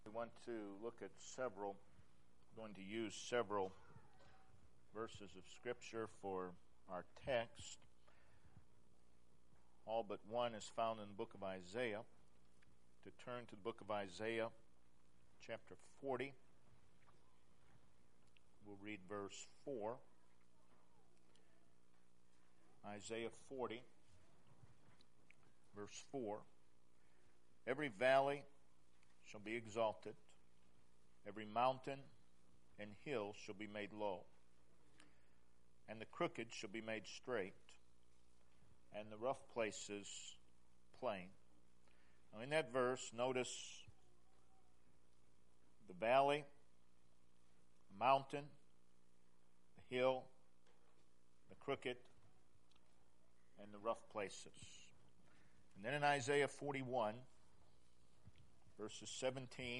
We want to look at going to use several verses of Scripture for our text. All but one is found in the book of Isaiah. To turn to the book of Isaiah, chapter 40, we'll read verse 4. Isaiah 40, verse 4. Every valley shall be exalted, every mountain and hill shall be made low, and the crooked shall be made straight, and the rough places plain. Now in that verse, notice the valley, the mountain, the hill, the crooked, and the rough places. And then in Isaiah 41, verses 17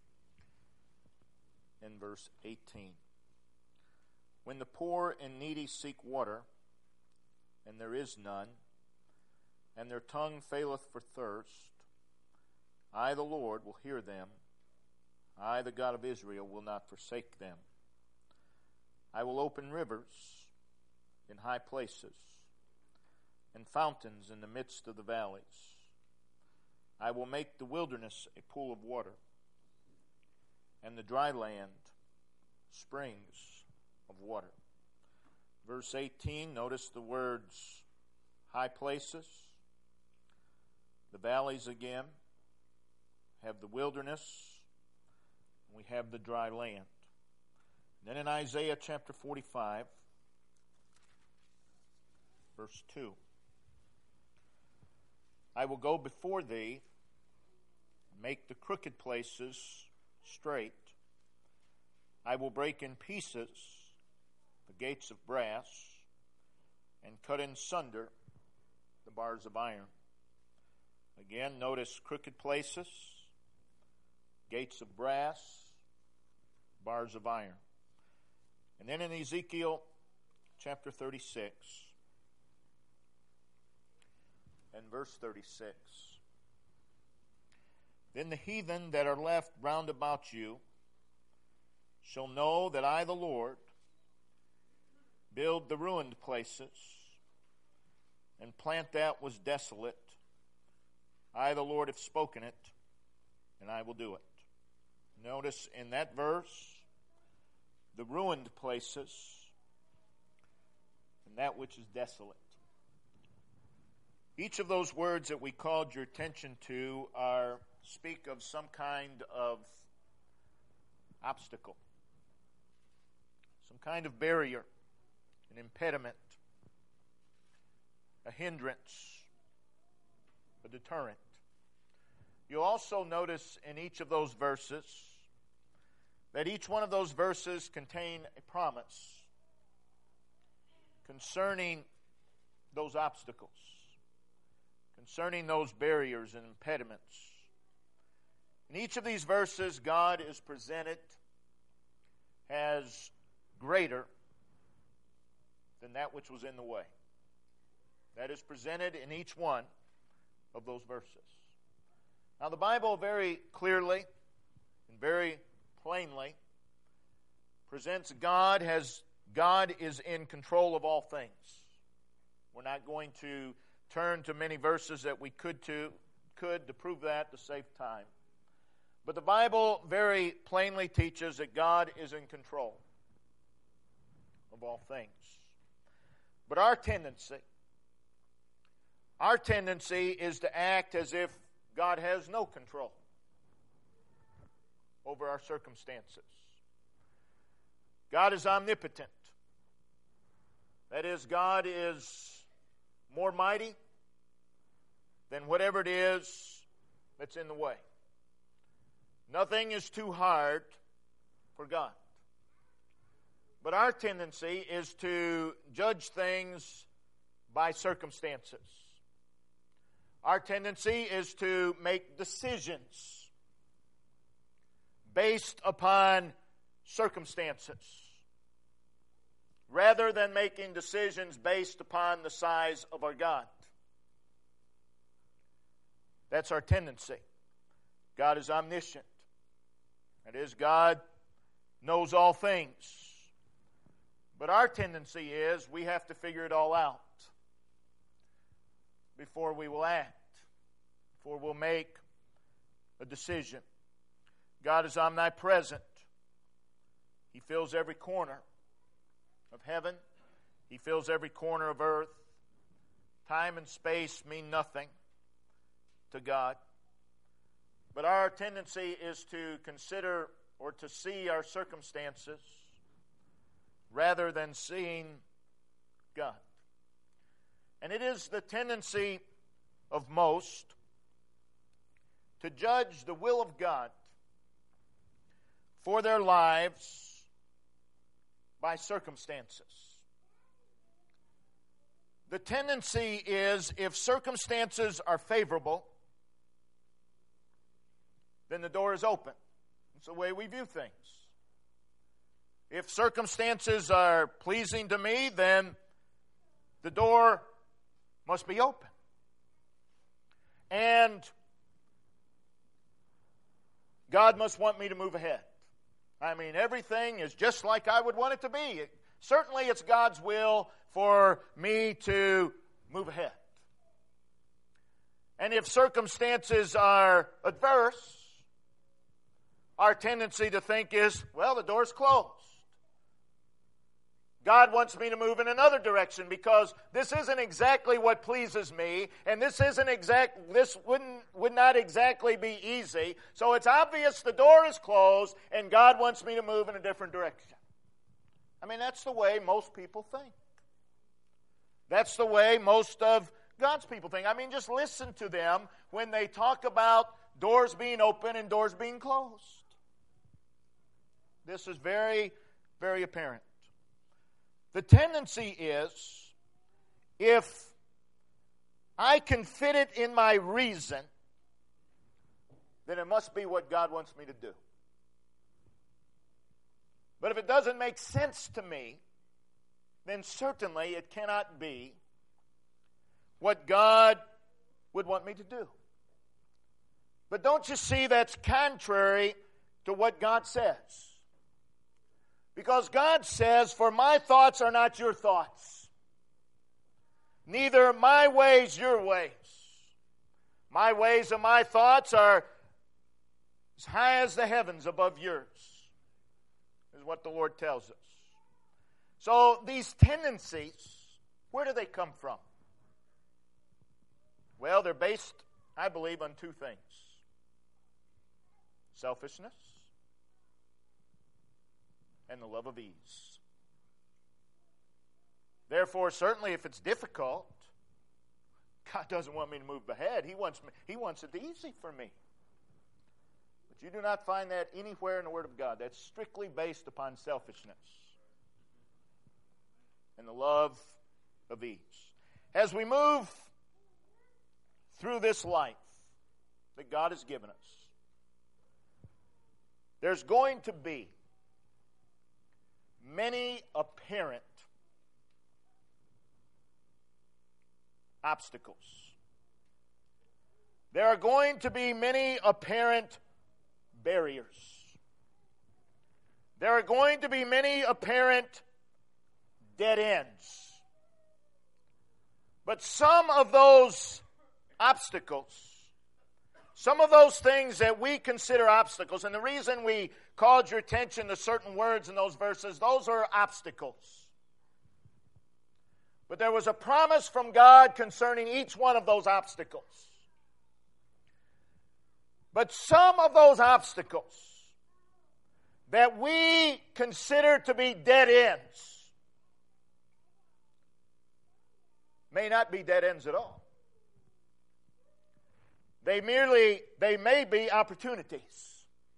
and verse 18. When the poor and needy seek water, and there is none, and their tongue faileth for thirst, I, the Lord, will hear them. I, the God of Israel, will not forsake them. I will open rivers in high places, and fountains in the midst of the valleys. I will make the wilderness a pool of water, and the dry land springs of water. Verse 18, notice the words high places. The valleys again have the wilderness. We have the dry land. Then in Isaiah chapter 45, verse 2. I will go before thee, make the crooked places straight. I will break in pieces the gates of brass, and cut in sunder the bars of iron. Again, notice crooked places, gates of brass, bars of iron. And then in Ezekiel chapter 36, and verse 36. Then the heathen that are left round about you shall know that I, the Lord, build the ruined places and plant that was desolate. I, the Lord, have spoken it, and I will do it. Notice in that verse, the ruined places and that which is desolate. Each of those words that we called your attention to speak of some kind of obstacle, some kind of barrier, an impediment, a hindrance, a deterrent. You'll also notice in each of those verses that each one of those verses contain a promise concerning those obstacles, concerning those barriers and impediments. In each of these verses, God is presented as greater than that which was in the way. That is presented in each one of those verses. Now, the Bible very clearly and very plainly presents God is in control of all things. We're not going to turn to many verses that we could to prove that to save time. But the Bible very plainly teaches that God is in control of all things. But our tendency is to act as if God has no control over our circumstances. God is omnipotent. That is, God is more mighty than whatever it is that's in the way. Nothing is too hard for God. But our tendency is to judge things by circumstances. Our tendency is to make decisions based upon circumstances, rather than making decisions based upon the size of our God. That's our tendency. God is omniscient. That is, God knows all things. But our tendency is we have to figure it all out before we will act, before we'll make a decision. God is omnipresent. He fills every corner of heaven. He fills every corner of earth. Time and space mean nothing to God. But our tendency is to consider or to see our circumstances rather than seeing God. And it is the tendency of most to judge the will of God for their lives by circumstances. The tendency is, if circumstances are favorable, then the door is open. It's the way we view things. If circumstances are pleasing to me, then the door must be open. And God must want me to move ahead. I mean, everything is just like I would want it to be. Certainly it's God's will for me to move ahead. And if circumstances are adverse, our tendency to think is, well, the door's closed. God wants me to move in another direction because this isn't exactly what pleases me, and this would not exactly be easy. So it's obvious the door is closed, and God wants me to move in a different direction. I mean, that's the way most people think. That's the way most of God's people think. I mean, just listen to them when they talk about doors being open and doors being closed. This is very, very apparent. The tendency is, if I can fit it in my reason, then it must be what God wants me to do. But if it doesn't make sense to me, then certainly it cannot be what God would want me to do. But don't you see that's contrary to what God says? Because God says, for my thoughts are not your thoughts, neither my ways your ways. My ways and my thoughts are as high as the heavens above yours, is what the Lord tells us. So these tendencies, where do they come from? Well, they're based, I believe, on two things: selfishness and the love of ease. Therefore, certainly if it's difficult, God doesn't want me to move ahead. He wants it easy for me. But you do not find that anywhere in the Word of God. That's strictly based upon selfishness and the love of ease. As we move through this life that God has given us, there's going to be many apparent obstacles. There are going to be many apparent barriers. There are going to be many apparent dead ends. But some of those obstacles, some of those things that we consider obstacles, and the reason we called your attention to certain words in those verses, those are obstacles. But there was a promise from God concerning each one of those obstacles. But some of those obstacles that we consider to be dead ends may not be dead ends at all. They may be opportunities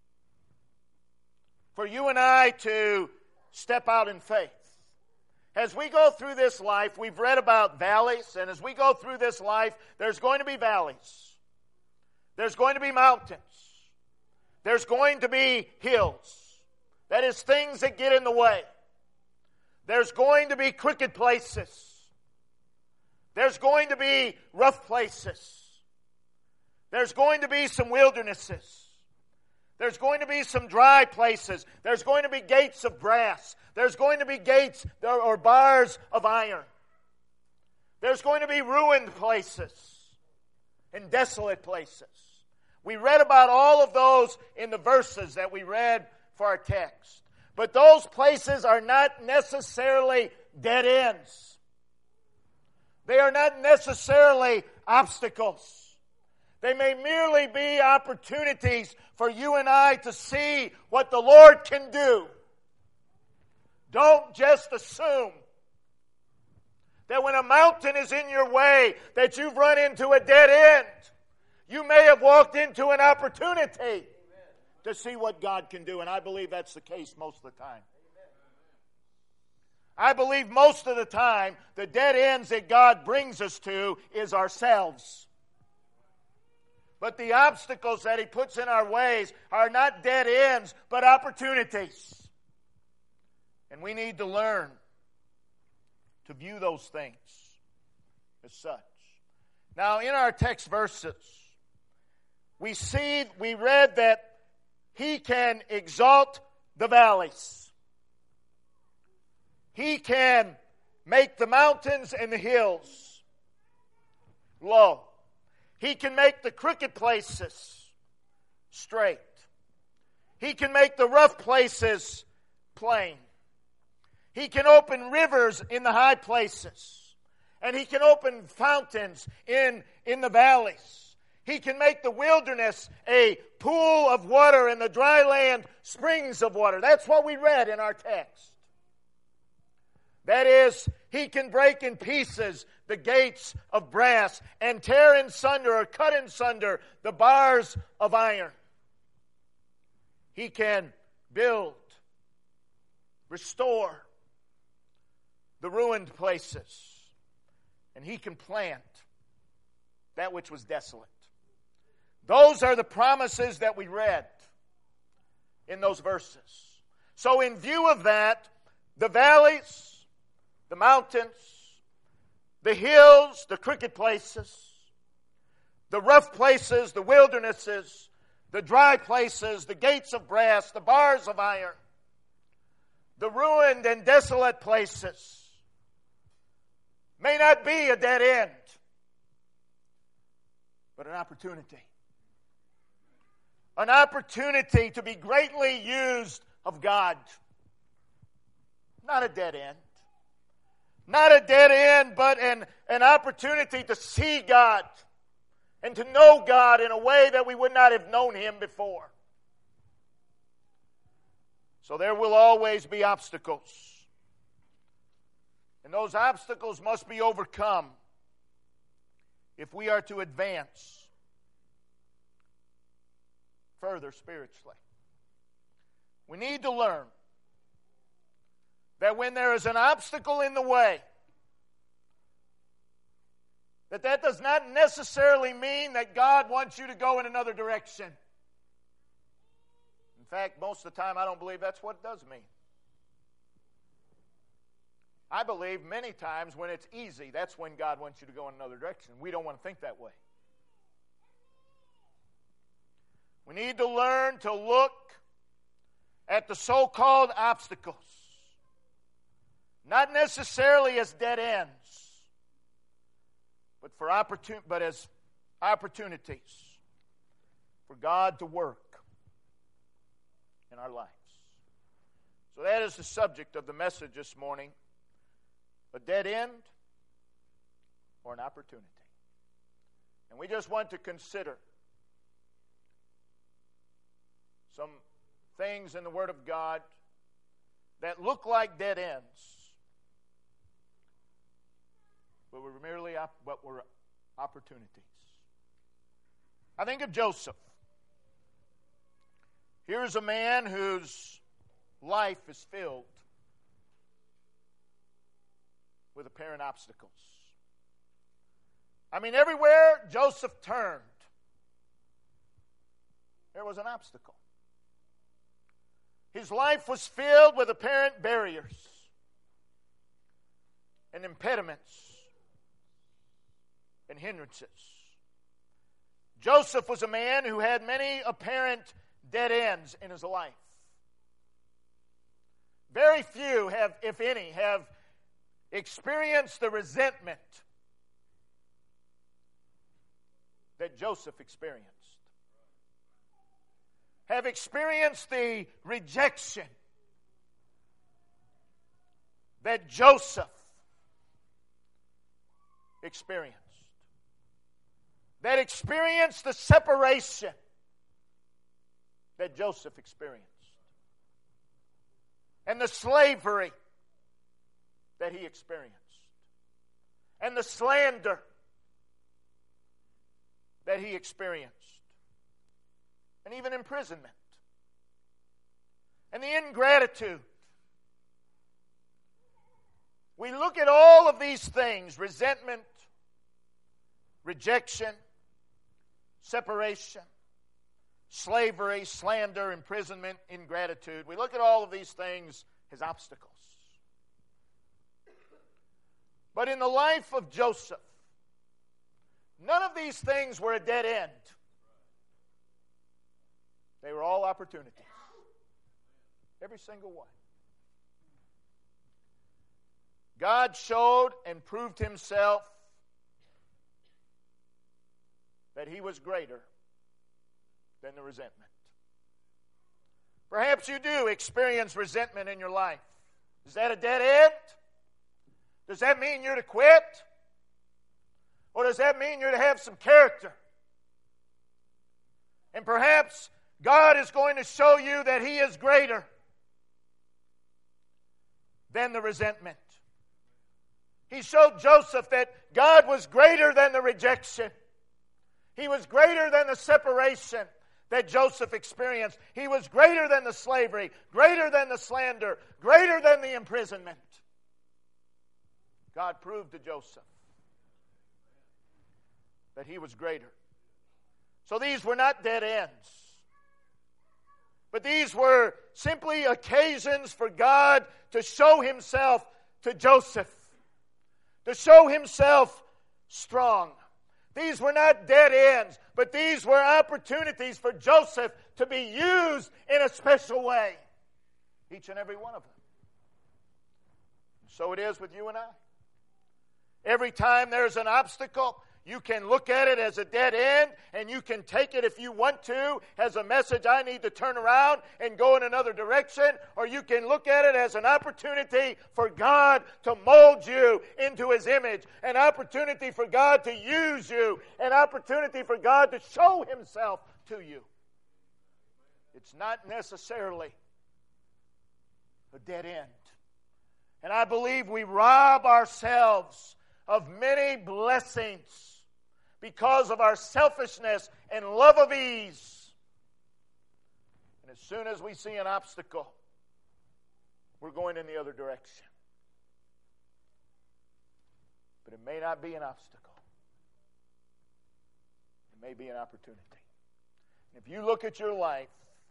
for you and I to step out in faith. As we go through this life, we've read about valleys, and as we go through this life, there's going to be valleys. There's going to be mountains. There's going to be hills. That is, things that get in the way. There's going to be crooked places. There's going to be rough places. There's going to be some wildernesses. There's going to be some dry places. There's going to be gates of brass. There's going to be gates or bars of iron. There's going to be ruined places and desolate places. We read about all of those in the verses that we read for our text. But those places are not necessarily dead ends. They are not necessarily obstacles. They may merely be opportunities for you and I to see what the Lord can do. Don't just assume that when a mountain is in your way that you've run into a dead end. You may have walked into an opportunity to see what God can do, and I believe that's the case most of the time. I believe most of the time the dead ends that God brings us to is ourselves. But the obstacles that He puts in our ways are not dead ends, but opportunities. And we need to learn to view those things as such. Now, in our text verses, we read that He can exalt the valleys. He can make the mountains and the hills low. He can make the crooked places straight. He can make the rough places plain. He can open rivers in the high places. And He can open fountains in the valleys. He can make the wilderness a pool of water and the dry land springs of water. That's what we read in our text. That is, He can break in pieces the gates of brass and tear in sunder or cut in sunder the bars of iron. He can build, restore the ruined places, and He can plant that which was desolate. Those are the promises that we read in those verses. So in view of that, the valleys, the mountains, the hills, the crooked places, the rough places, the wildernesses, the dry places, the gates of brass, the bars of iron, the ruined and desolate places may not be a dead end, but an opportunity. An opportunity to be greatly used of God. Not a dead end. Not a dead end, but an opportunity to see God and to know God in a way that we would not have known Him before. So there will always be obstacles. And those obstacles must be overcome if we are to advance further spiritually. We need to learn that when there is an obstacle in the way, that does not necessarily mean that God wants you to go in another direction. In fact, most of the time I don't believe that's what it does mean. I believe many times when it's easy, that's when God wants you to go in another direction. We don't want to think that way. We need to learn to look at the so-called obstacles, not necessarily as dead ends, but as opportunities for God to work in our lives. So that is the subject of the message this morning: a dead end or an opportunity. And we just want to consider some things in the Word of God that look like dead ends, but were merely opportunities. I think of Joseph. Here's a man whose life is filled with apparent obstacles. I mean, everywhere Joseph turned, there was an obstacle. His life was filled with apparent barriers and impediments and hindrances. Joseph was a man who had many apparent dead ends in his life. Very few have, if any, have experienced the resentment that Joseph experienced. Have experienced the rejection that Joseph experienced. That experienced the separation that Joseph experienced. And the slavery that he experienced. And the slander that he experienced. And even imprisonment. And the ingratitude. We look at all of these things, resentment, rejection, separation, slavery, slander, imprisonment, ingratitude. We look at all of these things as obstacles. But in the life of Joseph, none of these things were a dead end. They were all opportunities. Every single one. God showed and proved himself that he was greater than the resentment. Perhaps you do experience resentment in your life. Is that a dead end? Does that mean you're to quit? Or does that mean you're to have some character? And perhaps God is going to show you that he is greater than the resentment. He showed Joseph that God was greater than the rejection. He was greater than the separation that Joseph experienced. He was greater than the slavery, greater than the slander, greater than the imprisonment. God proved to Joseph that he was greater. So these were not dead ends. But these were simply occasions for God to show himself to Joseph. To show himself strong. These were not dead ends, but these were opportunities for Joseph to be used in a special way. Each and every one of them. So it is with you and I. Every time there's an obstacle, you can look at it as a dead end, and you can take it if you want to as a message, I need to turn around and go in another direction, or you can look at it as an opportunity for God to mold you into his image, an opportunity for God to use you, an opportunity for God to show himself to you. It's not necessarily a dead end. And I believe we rob ourselves of many blessings because of our selfishness and love of ease. And as soon as we see an obstacle, we're going in the other direction. But it may not be an obstacle. It may be an opportunity. If you look at your life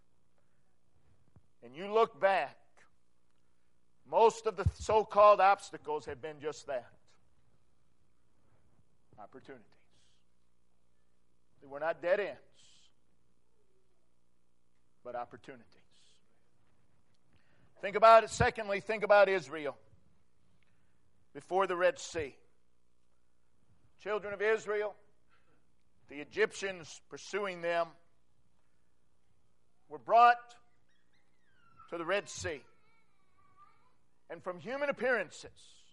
and you look back, most of the so-called obstacles have been just that. Opportunities. They were not dead ends, but opportunities. Think about it. Secondly, think about Israel before the Red Sea. Children of Israel, the Egyptians pursuing them, were brought to the Red Sea. And from human appearances,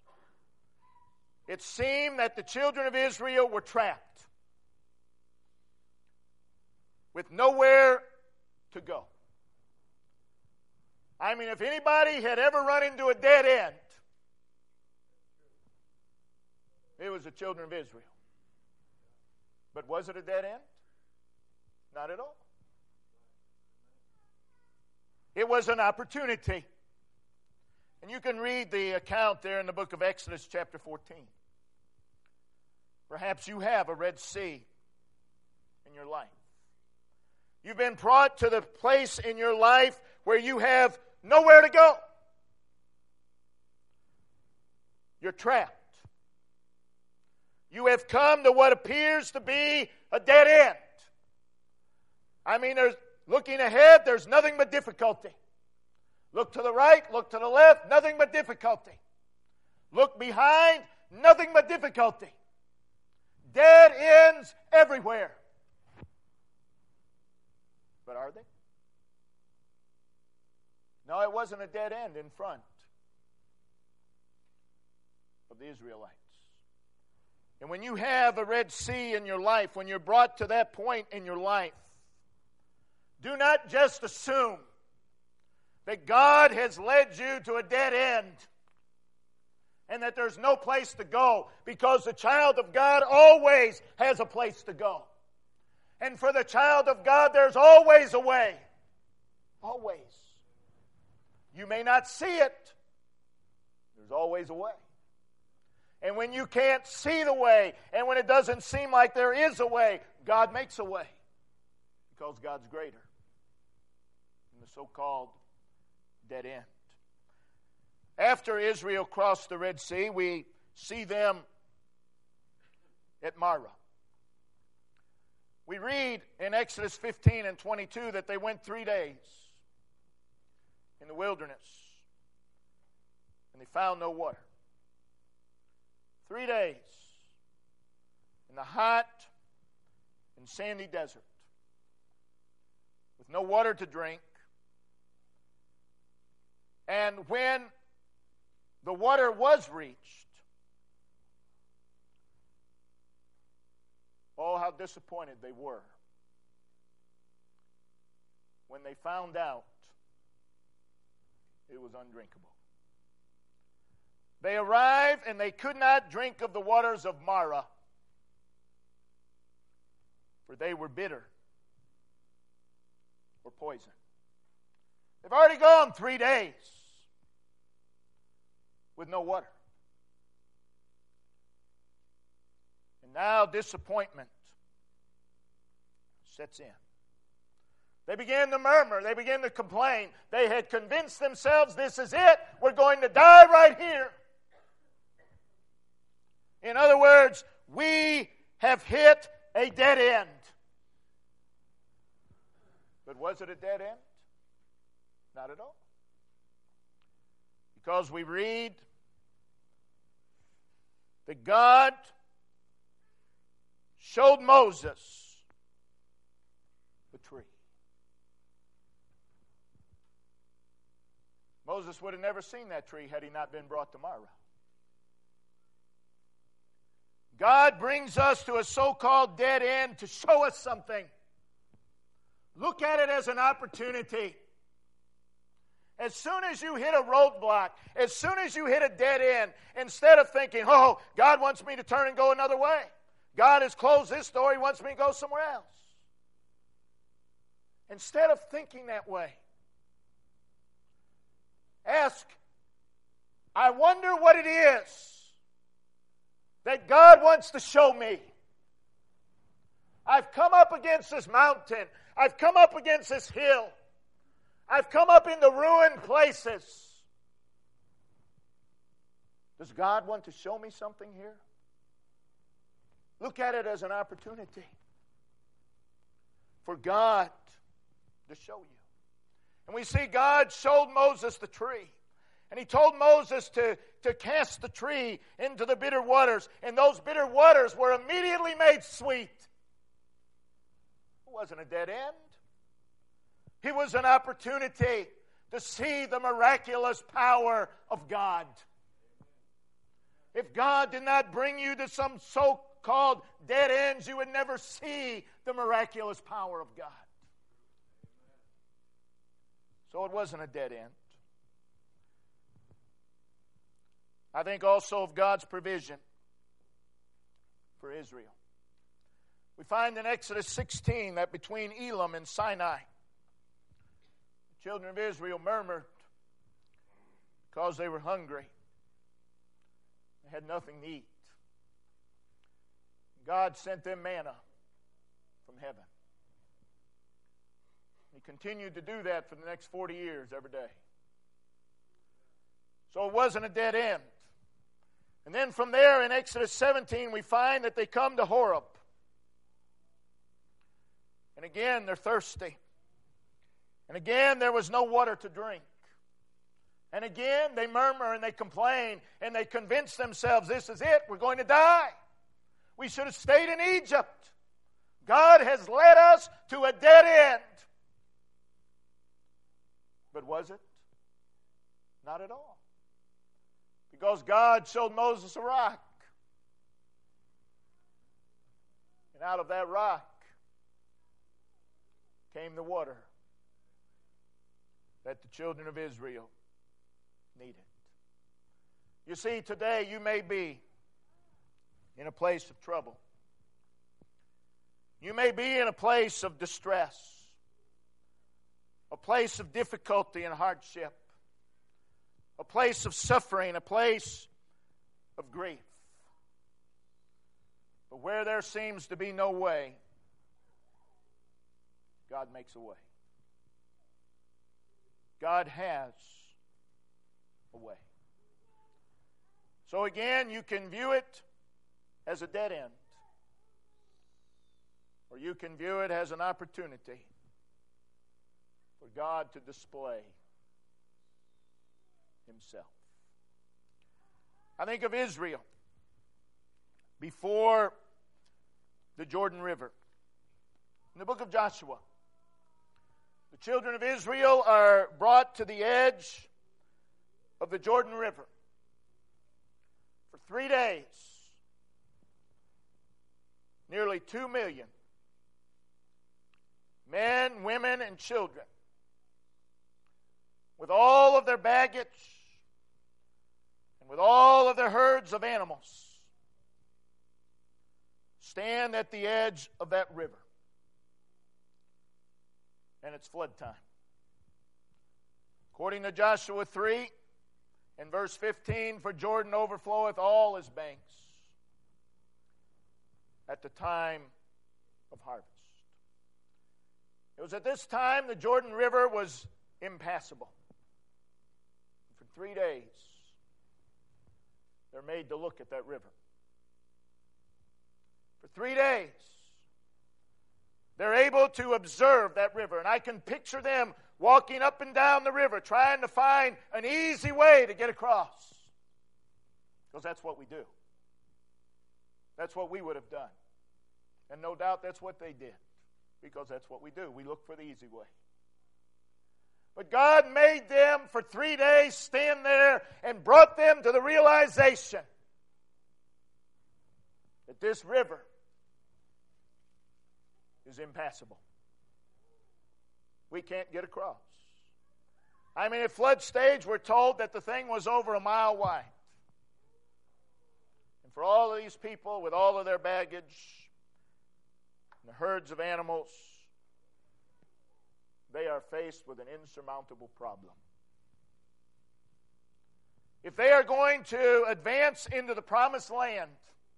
it seemed that the children of Israel were trapped with nowhere to go. I mean, if anybody had ever run into a dead end, it was the children of Israel. But was it a dead end? Not at all. It was an opportunity. And you can read the account there in the book of Exodus chapter 14. Perhaps you have a Red Sea in your life. You've been brought to the place in your life where you have nowhere to go. You're trapped. You have come to what appears to be a dead end. I mean, Looking ahead, there's nothing but difficulty. Look to the right, look to the left, nothing but difficulty. Look behind, nothing but difficulty. Dead ends everywhere. But are they? No, it wasn't a dead end in front of the Israelites. And when you have a Red Sea in your life, when you're brought to that point in your life, do not just assume that God has led you to a dead end and that there's no place to go, because the child of God always has a place to go. And for the child of God, there's always a way. Always. You may not see it. There's always a way. And when you can't see the way, and when it doesn't seem like there is a way, God makes a way. Because God's greater than the so-called dead end. After Israel crossed the Red Sea, we see them at Marah. We read in Exodus 15 and 22 that they went 3 days in the wilderness and they found no water. 3 days in the hot and sandy desert with no water to drink. And when the water was reached, oh, how disappointed they were when they found out it was undrinkable. They arrived and they could not drink of the waters of Marah, for they were bitter or poison. They've already gone 3 days with no water. And now disappointment sets in. They began to murmur. They began to complain. They had convinced themselves, this is it. We're going to die right here. In other words, we have hit a dead end. But was it a dead end? Not at all. Because we read that God showed Moses the tree. Moses would have never seen that tree had he not been brought to Marah. God brings us to a so-called dead end to show us something. Look at it as an opportunity. As soon as you hit a roadblock, as soon as you hit a dead end, instead of thinking, oh, God wants me to turn and go another way. God has closed this door, He wants me to go somewhere else. Instead of thinking that way, ask, I wonder what it is that God wants to show me. I've come up against this mountain. I've come up against this hill. I've come up into ruined places. Does God want to show me something here? Look at it as an opportunity for God to show you. And we see God showed Moses the tree. And He told Moses to cast the tree into the bitter waters. And those bitter waters were immediately made sweet. It wasn't a dead end. It was an opportunity to see the miraculous power of God. If God did not bring you to some so-called dead ends, you would never see the miraculous power of God. So it wasn't a dead end. I think also of God's provision for Israel. We find in Exodus 16 that between Elim and Sinai, the children of Israel murmured because they were hungry. They had nothing to eat. God sent them manna from heaven. He continued to do that for the next 40 years every day. So it wasn't a dead end. And then from there in Exodus 17 we find that they come to Horeb. And again they're thirsty. And again, there was no water to drink. And again, they murmur and they complain and they convince themselves, this is it, we're going to die. We should have stayed in Egypt. God has led us to a dead end. But was it? Not at all. Because God showed Moses a rock. And out of that rock came the water that the children of Israel needed. You see, today you may be in a place of trouble. You may be in a place of distress, a place of difficulty and hardship, a place of suffering, a place of grief. But where there seems to be no way, God makes a way. God has a way. So again, you can view it as a dead end, or you can view it as an opportunity for God to display Himself. I think of Israel before the Jordan River. In the book of Joshua, the children of Israel are brought to the edge of the Jordan River for 3 days. Nearly 2 million men, women, and children, with all of their baggage and with all of their herds of animals, stand at the edge of that river. And it's flood time. According to Joshua 3 and verse 15, for Jordan overfloweth all his banks at the time of harvest. It was at this time the Jordan River was impassable. For 3 days, they're made to look at that river. For 3 days, they're able to observe that river. And I can picture them walking up and down the river, trying to find an easy way to get across. Because that's what we do. That's what we would have done. And no doubt that's what they did. Because that's what we do. We look for the easy way. But God made them for 3 days stand there and brought them to the realization that this river is impassable. We can't get across. I mean, at flood stage, we're told that the thing was over a mile wide. And for all of these people, with all of their baggage, and the herds of animals, they are faced with an insurmountable problem. If they are going to advance into the promised land,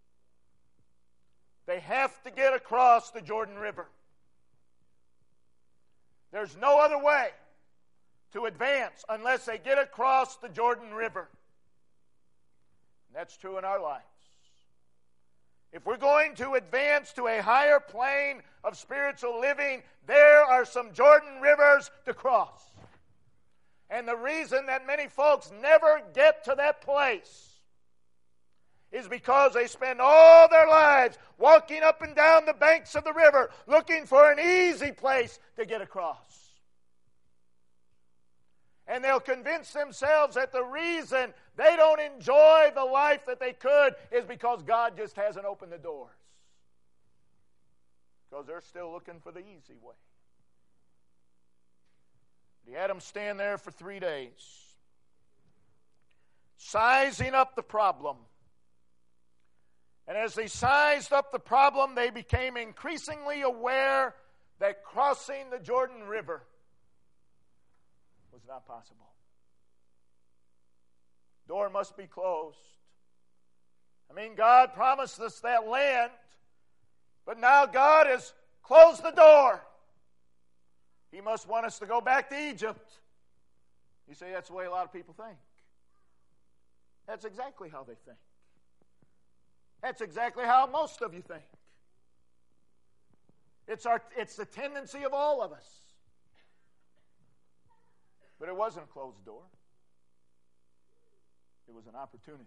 they have to get across the Jordan River. There's no other way to advance unless they get across the Jordan River. And that's true in our lives. If we're going to advance to a higher plane of spiritual living, there are some Jordan rivers to cross. And the reason that many folks never get to that place is because they spend all their lives walking up and down the banks of the river looking for an easy place to get across. And they'll convince themselves that the reason they don't enjoy the life that they could is because God just hasn't opened the doors. Because they're still looking for the easy way. He had them stand there for 3 days, sizing up the problem. And as they sized up the problem, they became increasingly aware that crossing the Jordan River was not possible. Door must be closed. I mean, God promised us that land, but now God has closed the door. He must want us to go back to Egypt. You say that's the way a lot of people think. That's exactly how they think. That's exactly how most of you think. It's the tendency of all of us. But it wasn't a closed door. It was an opportunity.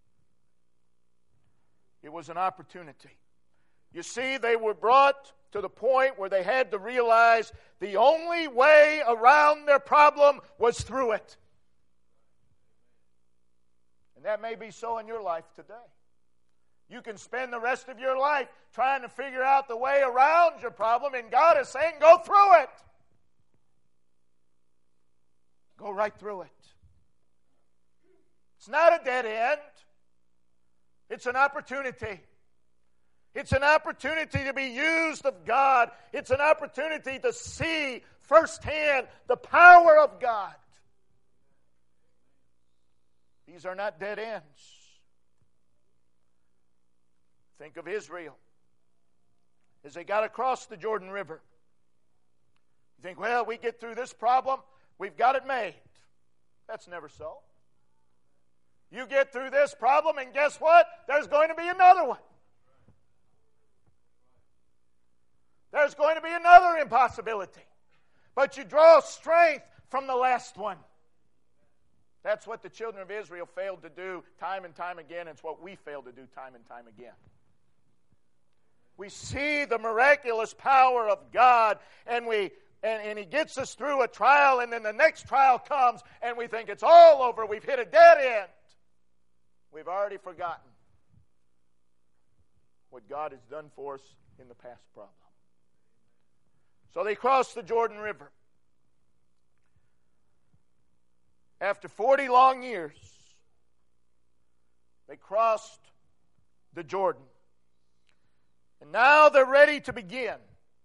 It was an opportunity. You see, they were brought to the point where they had to realize the only way around their problem was through it. And that may be so in your life today. You can spend the rest of your life trying to figure out the way around your problem, and God is saying, go through it. Go right through it. It's not a dead end. It's an opportunity. It's an opportunity to be used of God. It's an opportunity to see firsthand the power of God. These are not dead ends. Think of Israel as they got across the Jordan River. You think, well, we get through this problem, we've got it made. That's never so. You get through this problem, and guess what? There's going to be another one. There's going to be another impossibility. But you draw strength from the last one. That's what the children of Israel failed to do time and time again. It's what we fail to do time and time again. We see the miraculous power of God, and He gets us through a trial, and then the next trial comes, and we think it's all over. We've hit a dead end. We've already forgotten what God has done for us in the past problem. So they crossed the Jordan River. After 40 long years, they crossed the Jordan. And now they're ready to begin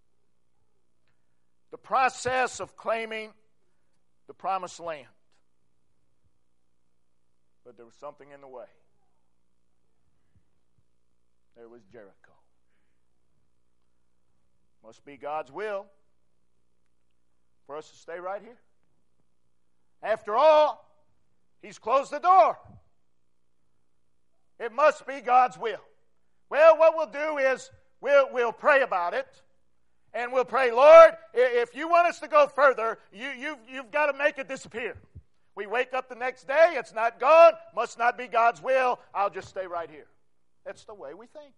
the process of claiming the promised land. But there was something in the way. There was Jericho. Must be God's will for us to stay right here. After all, He's closed the door. It must be God's will. Well, what we'll do is we'll pray about it. And we'll pray, Lord, if you want us to go further, you've got to make it disappear. We wake up the next day, it's not gone, must not be God's will, I'll just stay right here. That's the way we think.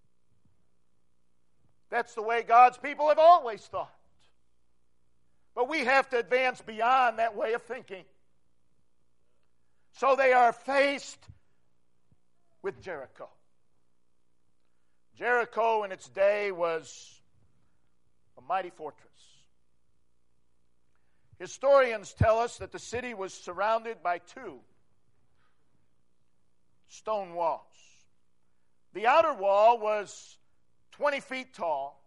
That's the way God's people have always thought. But we have to advance beyond that way of thinking. So they are faced with Jericho. Jericho in its day was a mighty fortress. Historians tell us that the city was surrounded by 2 stone walls. The outer wall was 20 feet tall,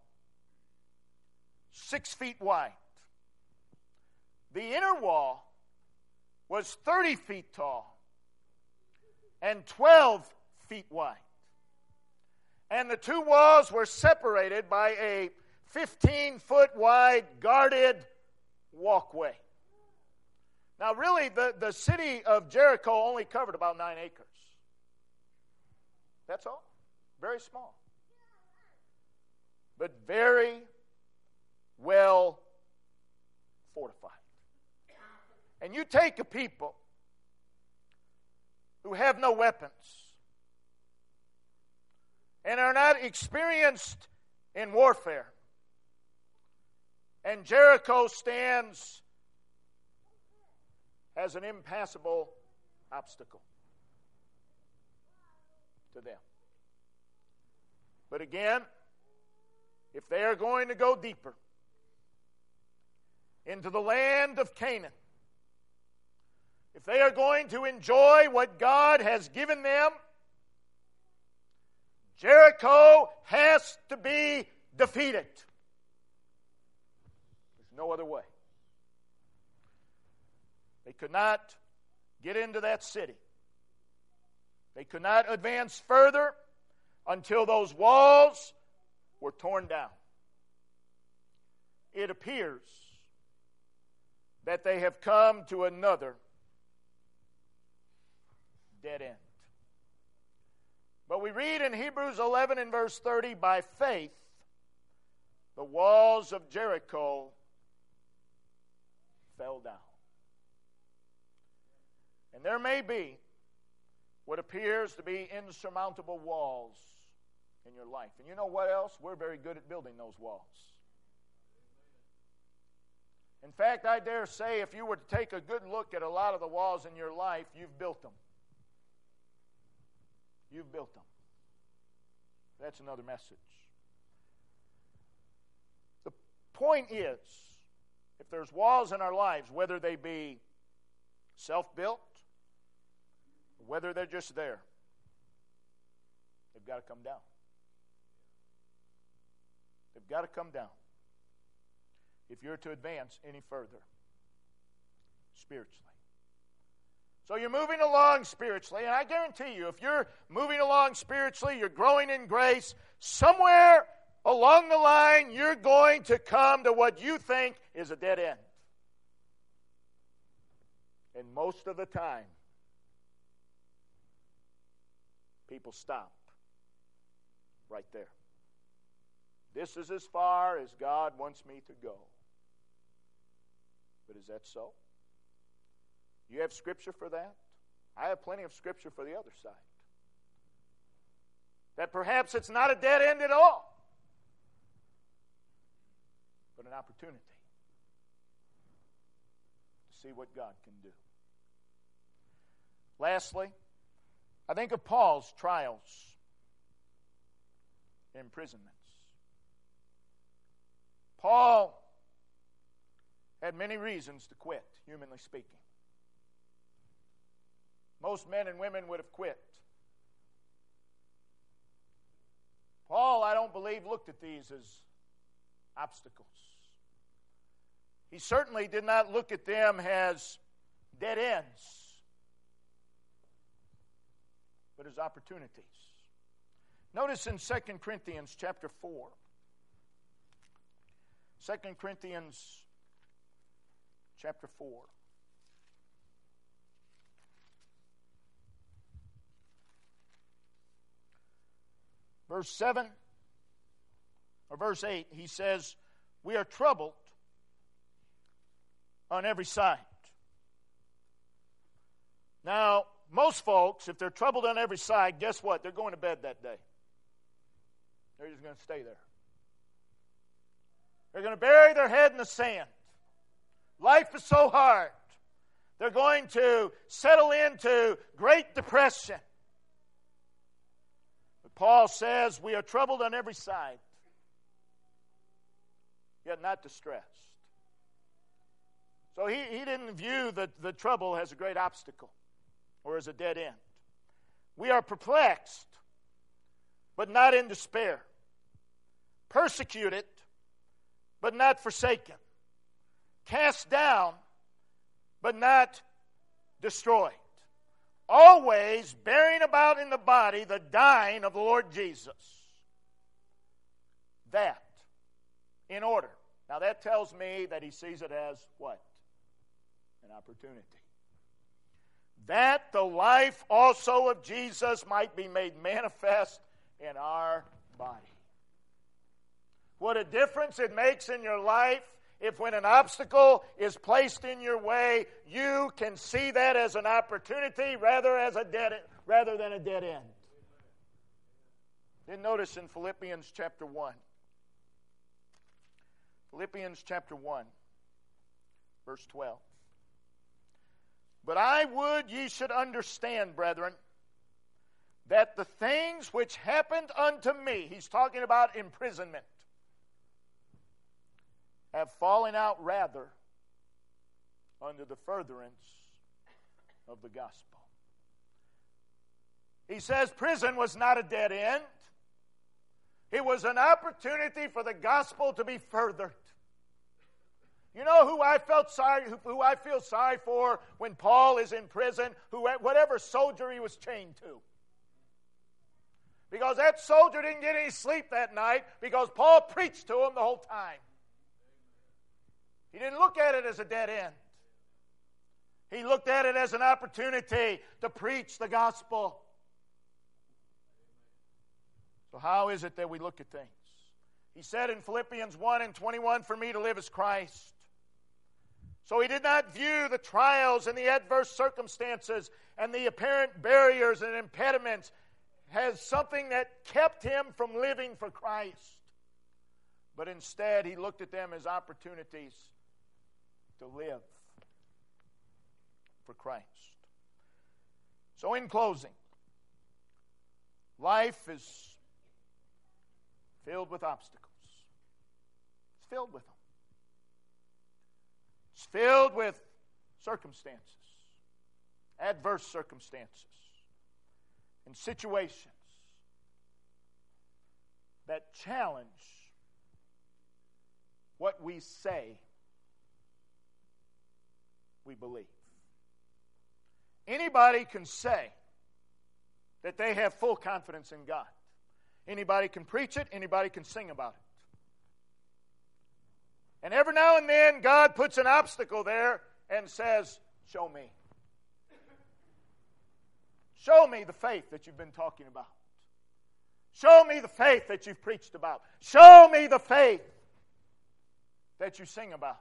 6 feet wide. The inner wall was 30 feet tall and 12 feet wide. And the 2 walls were separated by a 15-foot wide guarded walkway. Now, really, the city of Jericho only covered about 9 acres. That's all. Very small. But very well fortified. And you take a people who have no weapons and are not experienced in warfare, and Jericho stands as an impassable obstacle to them. But again, if they are going to go deeper into the land of Canaan, if they are going to enjoy what God has given them, Jericho has to be defeated. There's no other way. They could not get into that city. They could not advance further until those walls were torn down. It appears that they have come to another dead end. But we read in Hebrews 11 and verse 30, by faith, the walls of Jericho fell down. And there may be what appears to be insurmountable walls in your life. And you know what else? We're very good at building those walls. In fact, I dare say if you were to take a good look at a lot of the walls in your life, you've built them. You've built them. That's another message. The point is, if there's walls in our lives, whether they be self-built, or whether they're just there, they've got to come down. They've got to come down if you're to advance any further spiritually. So you're moving along spiritually, and I guarantee you, if you're moving along spiritually, you're growing in grace, somewhere along the line, you're going to come to what you think is a dead end. And most of the time, people stop right there. This is as far as God wants me to go. But is that so? You have Scripture for that? I have plenty of Scripture for the other side. That perhaps it's not a dead end at all, but an opportunity to see what God can do. Lastly, I think of Paul's trials, imprisonments. Paul had many reasons to quit, humanly speaking. Most men and women would have quit. Paul, I don't believe, looked at these as obstacles. He certainly did not look at them as dead ends, but as opportunities. Notice in 2 Corinthians chapter 4. 2 Corinthians chapter 4. Verse 7 or verse 8, he says, we are troubled on every side. Now, most folks, if they're troubled on every side, guess what? They're going to bed that day. They're just going to stay there. They're going to bury their head in the sand. Life is so hard. They're going to settle into Great Depression. But Paul says, we are troubled on every side, yet not distressed. So he didn't view the trouble as a great obstacle or as a dead end. We are perplexed, but not in despair. Persecuted, but not forsaken. Cast down, but not destroyed. Always bearing about in the body the dying of the Lord Jesus. That, in order. Now that tells me that he sees it as what? An opportunity. That the life also of Jesus might be made manifest in our body. What a difference it makes in your life if when an obstacle is placed in your way, you can see that as an opportunity rather than a dead end. Then notice in Philippians chapter 1. Philippians chapter 1, verse 12. But I would ye should understand, brethren, that the things which happened unto me, he's talking about imprisonment, have fallen out rather under the furtherance of the gospel. He says prison was not a dead end. It was an opportunity for the gospel to be furthered. You know who I feel sorry for when Paul is in prison? Whatever soldier he was chained to. Because that soldier didn't get any sleep that night because Paul preached to him the whole time. He didn't look at it as a dead end. He looked at it as an opportunity to preach the gospel. So how is it that we look at things? He said in Philippians 1 and 21, for me to live is Christ, So he did not view the trials and the adverse circumstances and the apparent barriers and impediments as something that kept him from living for Christ. But instead, he looked at them as opportunities to live for Christ. So in closing, life is filled with obstacles. It's filled with them. It's filled with circumstances, adverse circumstances, and situations that challenge what we say we believe. Anybody can say that they have full confidence in God. Anybody can preach it. Anybody can sing about it. And every now and then, God puts an obstacle there and says, show me. Show me the faith that you've been talking about. Show me the faith that you've preached about. Show me the faith that you sing about.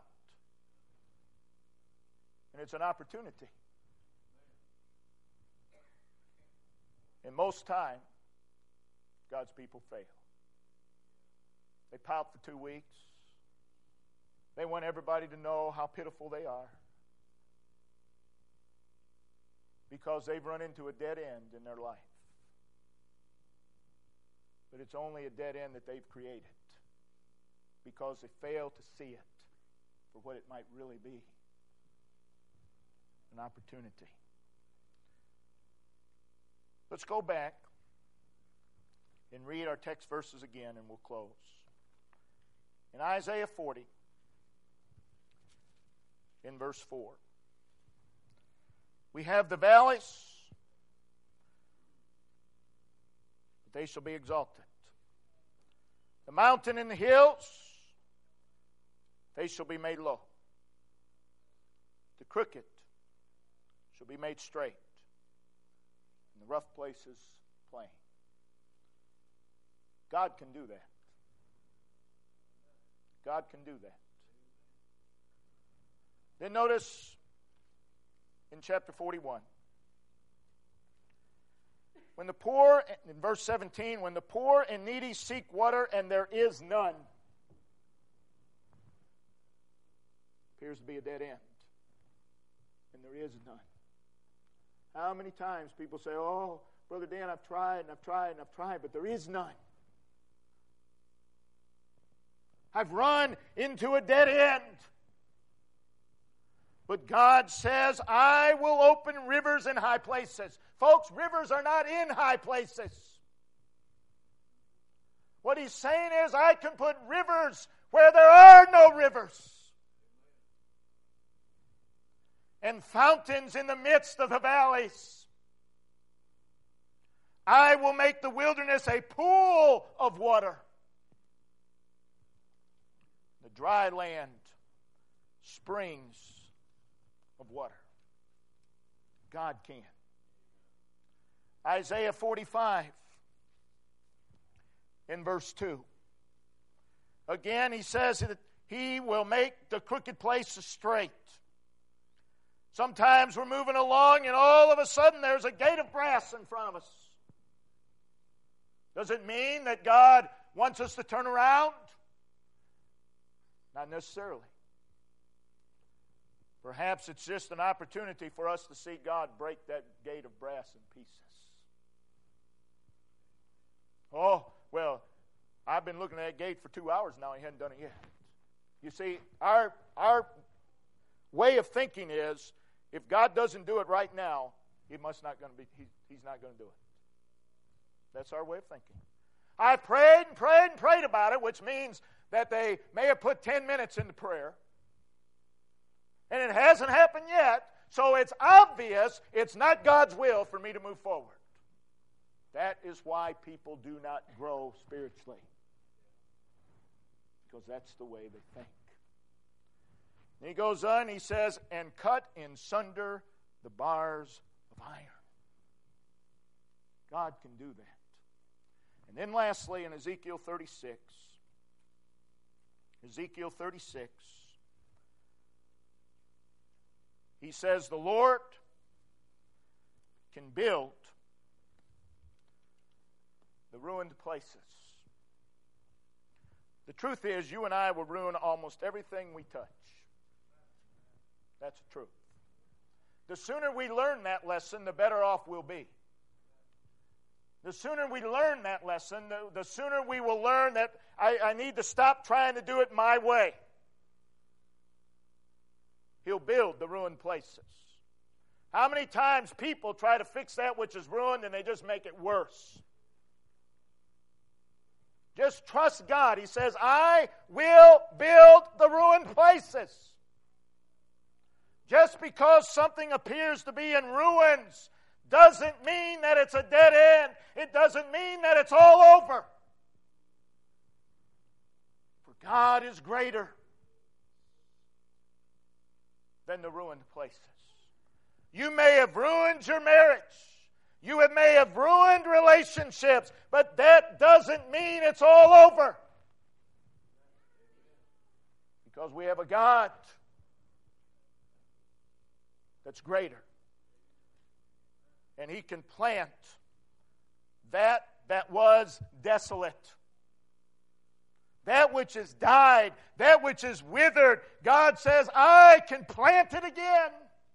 And it's an opportunity. And most time, God's people fail. They pout for 2 weeks. They want everybody to know how pitiful they are because they've run into a dead end in their life. But it's only a dead end that they've created because they fail to see it for what it might really be. An opportunity. Let's go back and read our text verses again and we'll close. In Isaiah 40, in verse 4, we have the valleys, but they shall be exalted. The mountain and the hills, they shall be made low. The crooked shall be made straight, and the rough places plain. God can do that. God can do that. Then notice in chapter 41, when the poor, in verse 17, when the poor and needy seek water and there is none, appears to be a dead end. And there is none. How many times people say, oh, Brother Dan, I've tried and I've tried and I've tried, but there is none. I've run into a dead end. But God says, I will open rivers in high places. Folks, rivers are not in high places. What he's saying is, I can put rivers where there are no rivers. And fountains in the midst of the valleys. I will make the wilderness a pool of water. The dry land, springs of water. God can. Isaiah 45 in verse 2. Again, he says that he will make the crooked places straight. Sometimes we're moving along and all of a sudden there's a gate of brass in front of us. Does it mean that God wants us to turn around? Not necessarily. Perhaps it's just an opportunity for us to see God break that gate of brass in pieces. Oh, well, I've been looking at that gate for 2 hours now. He hadn't done it yet. You see, our way of thinking is, if God doesn't do it right now, He's not going to do it. That's our way of thinking. I prayed and prayed and prayed about it, which means that they may have put 10 minutes into prayer. And it hasn't happened yet, so it's obvious it's not God's will for me to move forward. That is why people do not grow spiritually. Because that's the way they think. And he goes on, he says, and cut in sunder the bars of iron. God can do that. And then lastly, in Ezekiel 36, He says the Lord can build the ruined places. The truth is, you and I will ruin almost everything we touch. That's the truth. The sooner we learn that lesson, the better off we'll be. The sooner we learn that lesson, the sooner we will learn that I need to stop trying to do it my way. He'll build the ruined places. How many times people try to fix that which is ruined and they just make it worse? Just trust God. He says, I will build the ruined places. Just because something appears to be in ruins doesn't mean that it's a dead end. It doesn't mean that it's all over. For God is greater than the ruined places. You may have ruined your marriage. You may have ruined relationships, but that doesn't mean it's all over. Because we have a God that's greater. And He can plant that was desolate. That which has died, that which is withered. God says, I can plant it again.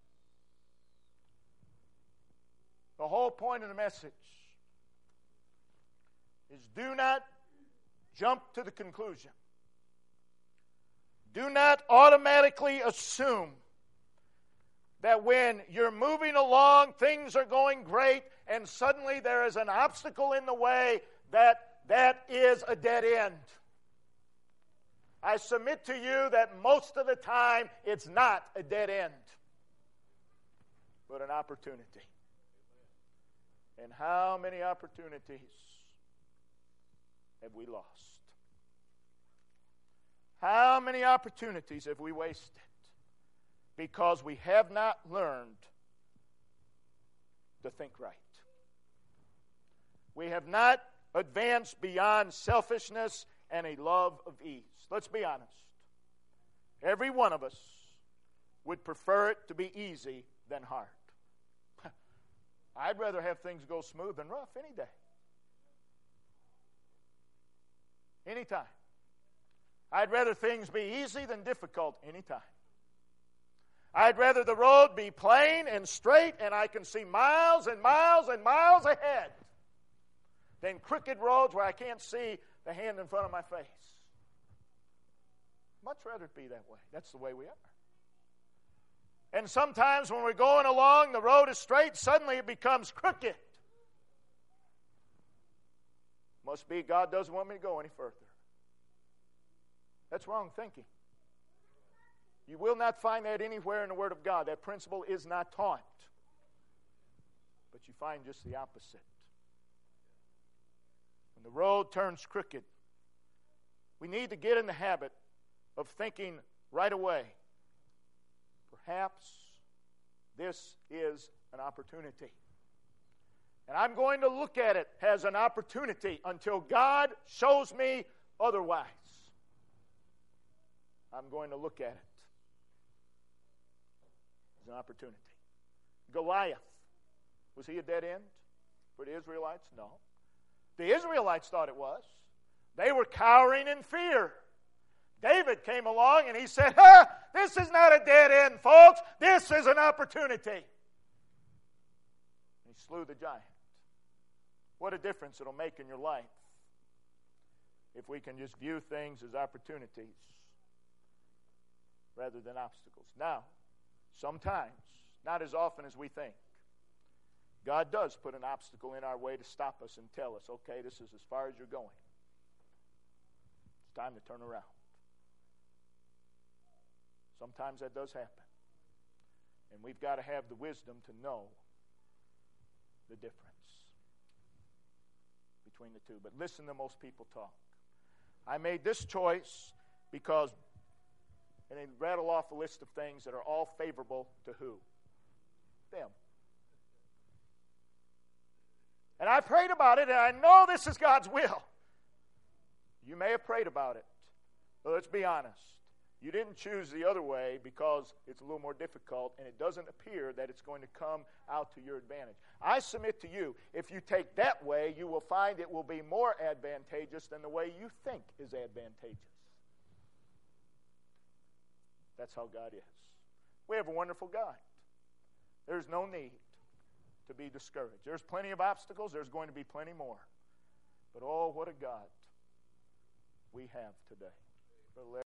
The whole point of the message is do not jump to the conclusion. Do not automatically assume that when you're moving along, things are going great, and suddenly there is an obstacle in the way that is a dead end. I submit to you that most of the time it's not a dead end, but an opportunity. And how many opportunities have we lost? How many opportunities have we wasted? Because we have not learned to think right. We have not advanced beyond selfishness and a love of ease. Let's be honest. Every one of us would prefer it to be easy than hard. I'd rather have things go smooth than rough any day. Anytime. I'd rather things be easy than difficult anytime. I'd rather the road be plain and straight and I can see miles and miles and miles ahead than crooked roads where I can't see the hand in front of my face. Much rather it be that way. That's the way we are. And sometimes when we're going along, the road is straight, suddenly it becomes crooked. Must be God doesn't want me to go any further. That's wrong thinking. You will not find that anywhere in the Word of God. That principle is not taught. But you find just the opposite. When the road turns crooked, we need to get in the habit of thinking right away, perhaps this is an opportunity. And I'm going to look at it as an opportunity until God shows me otherwise. I'm going to look at it as an opportunity. Goliath, was he a dead end for the Israelites? No. The Israelites thought it was. They were cowering in fear. David came along and he said, this is not a dead end, folks. This is an opportunity. He slew the giant. What a difference it'll make in your life if we can just view things as opportunities rather than obstacles. Now, sometimes, not as often as we think, God does put an obstacle in our way to stop us and tell us, okay, this is as far as you're going. It's time to turn around. Sometimes that does happen. And we've got to have the wisdom to know the difference between the two. But listen to most people talk. I made this choice because, and they rattle off a list of things that are all favorable to who? Them. And I prayed about it, and I know this is God's will. You may have prayed about it, but let's be honest. You didn't choose the other way because it's a little more difficult and it doesn't appear that it's going to come out to your advantage. I submit to you, if you take that way, you will find it will be more advantageous than the way you think is advantageous. That's how God is. We have a wonderful God. There's no need to be discouraged. There's plenty of obstacles. There's going to be plenty more. But oh, what a God we have today.